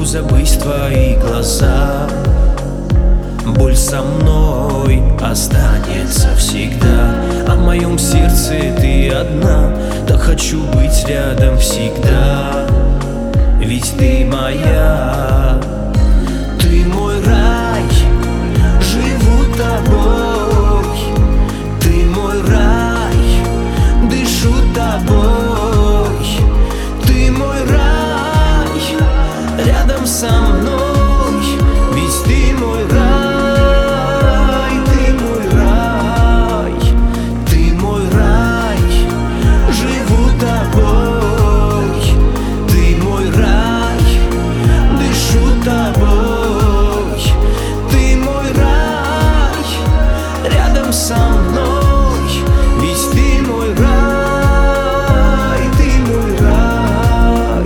забыть твои глаза. Боль со мной останется всегда, а в моем сердце ты одна. Так хочу быть рядом всегда, ведь ты моя. Ты мой рай, живу тобой. Ты мой рай, дышу тобой. Ты мой рай, рядом со мной, ведь ты мой рай. Ты мой рай, ты мой рай, живу тобой. Ты мой рай, дышу тобой. Ты мой рай, рядом со мной, ведь ты мой рай. Ты мой рай.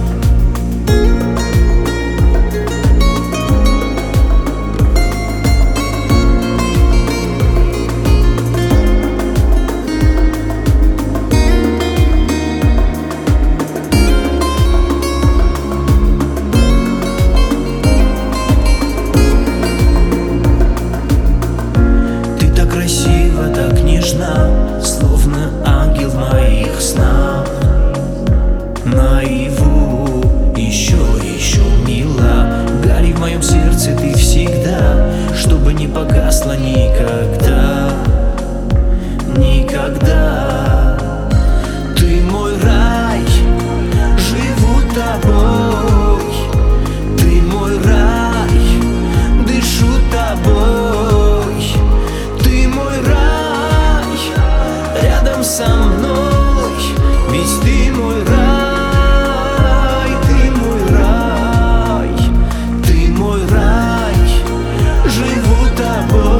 Ты так красива, так нежна, словно ангел в моих снах. Наяву еще мила, гори в моем сердце ты всегда, чтобы не погасла никогда, никогда. Ты мой рай, живу тобой. Ты мой рай, дышу тобой. Ты мой рай, рядом со мной, ведь ты мой рай. Ты мой рай, ты мой рай, живу тобой.